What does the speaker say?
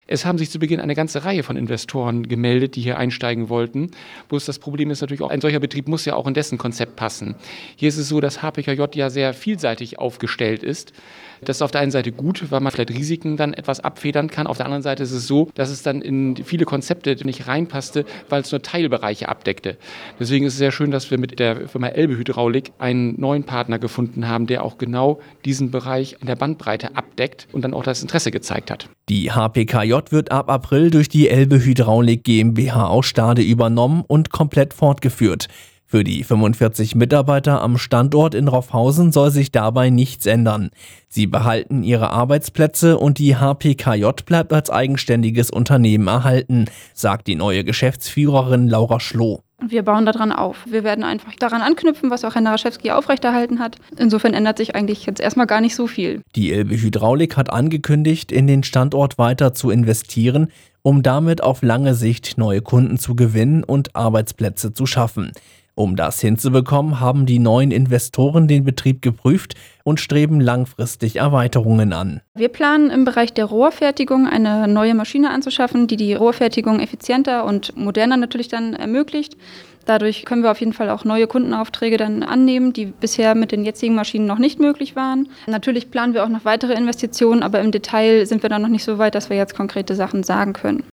Es haben sich zu Beginn eine ganze Reihe von Investoren gemeldet, die hier einsteigen wollten. Bloß das Problem ist natürlich auch, ein solcher Betrieb muss ja auch in dessen Konzept passen. Hier ist es so, dass HPKJ ja sehr vielseitig aufgestellt ist. Das ist auf der einen Seite gut, weil man vielleicht Risiken dann etwas abfedern kann. Auf der anderen Seite ist es so, dass es dann in viele Konzepte nicht reinpasste, weil es nur Teilbereiche abdeckte. Deswegen ist es sehr schön, dass wir mit der Firma Elbe Hydraulik einen neuen Partner gefunden haben, der auch genau diesen Bereich in der Bandbreite abdeckt und dann auch das Interesse gezeigt hat. Die HPKJ wird ab April durch die Elbe Hydraulik GmbH aus Stade übernommen und komplett fortgeführt. Für die 45 Mitarbeiter am Standort in Roffhausen soll sich dabei nichts ändern. Sie behalten ihre Arbeitsplätze und die HPKJ bleibt als eigenständiges Unternehmen erhalten, sagt die neue Geschäftsführerin Laura Schloh. Wir bauen daran auf. Wir werden einfach daran anknüpfen, was auch Herr Naraschewski aufrechterhalten hat. Insofern ändert sich eigentlich jetzt erstmal gar nicht so viel. Die Elbe Hydraulik hat angekündigt, in den Standort weiter zu investieren, um damit auf lange Sicht neue Kunden zu gewinnen und Arbeitsplätze zu schaffen. Um das hinzubekommen, haben die neuen Investoren den Betrieb geprüft und streben langfristig Erweiterungen an. Wir planen im Bereich der Rohrfertigung eine neue Maschine anzuschaffen, die die Rohrfertigung effizienter und moderner natürlich dann ermöglicht. Dadurch können wir auf jeden Fall auch neue Kundenaufträge dann annehmen, die bisher mit den jetzigen Maschinen noch nicht möglich waren. Natürlich planen wir auch noch weitere Investitionen, aber im Detail sind wir da noch nicht so weit, dass wir jetzt konkrete Sachen sagen können.